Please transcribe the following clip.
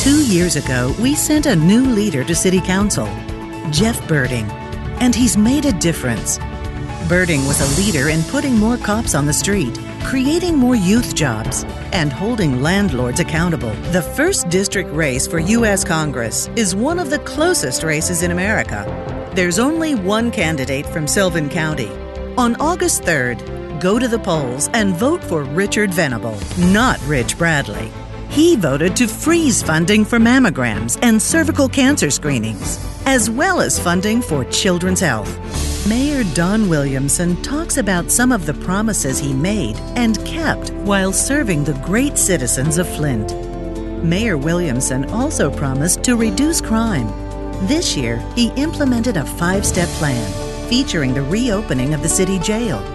2 years ago, we sent a new leader to City Council, Jeff Berding, and he's made a difference. Berding was a leader in putting more cops on the street, creating more youth jobs, and holding landlords accountable. The first district race for U.S. Congress is one of the closest races in America. There's only one candidate from Sylvan County. On August 3rd, go to the polls and vote for Richard Venable, not Rich Bradley. He voted to freeze funding for mammograms and cervical cancer screenings, as well as funding for children's health. Mayor Don Williamson talks about some of the promises he made and kept while serving the great citizens of Flint. Mayor Williamson also promised to reduce crime. This year, he implemented a 5-step plan featuring the reopening of the city jail,